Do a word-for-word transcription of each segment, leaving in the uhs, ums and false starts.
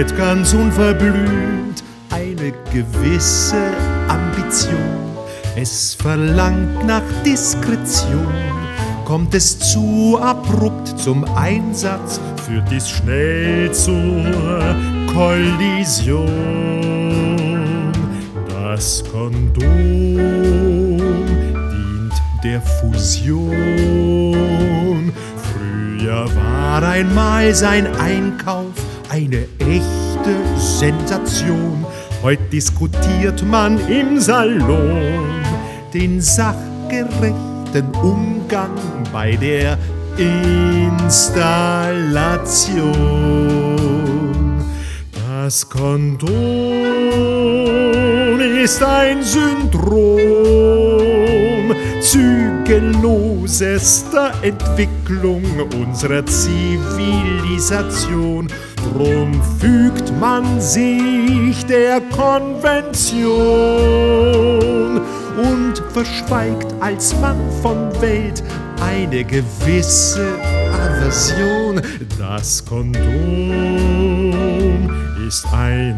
nicht ganz unverblümt eine gewisse Ambition. Es verlangt nach Diskretion, kommt es zu abrupt zum Einsatz, führt dies schnell zur Kollision. Das Kondom dient der Fusion. Früher war einmal sein Einkauf eine echte Sensation. Heute diskutiert man im Salon den sachgerechten Umgang bei der Installation. Das Kondom ist ein Syndrom zügellosester Entwicklung unserer Zivilisation. Drum fügt man sich der Konvention und verschweigt als Mann von Welt eine gewisse Aversion. Das Kondom ist ein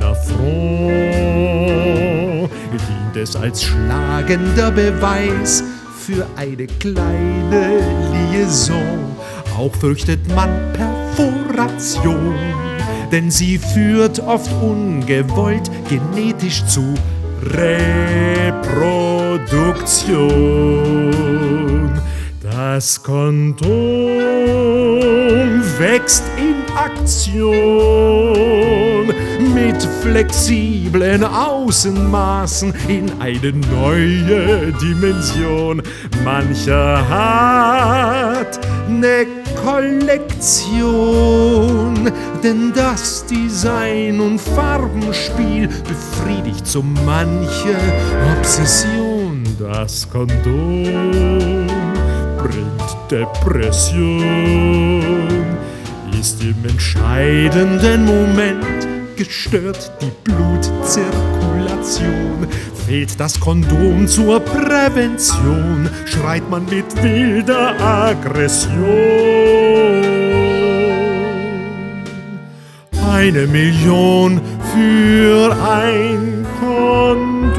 Affront, dient es als schlagender Beweis für eine kleine Liaison. Auch fürchtet man Perforation, denn sie führt oft ungewollt genetisch zu Reproduktion. Das Kondom wächst in Aktion mit flexiblen Außenmaßen in eine neue Dimension. Mancher hat ne Kollektion, denn das Design und Farbenspiel befriedigt so manche Obsession. Das Kondom bringt Depression, ist im entscheidenden Moment gestört die Blutzirkulation. Fehlt das Kondom zur Prävention, schreit man mit wilder Aggression. Eine Million für ein Kondom.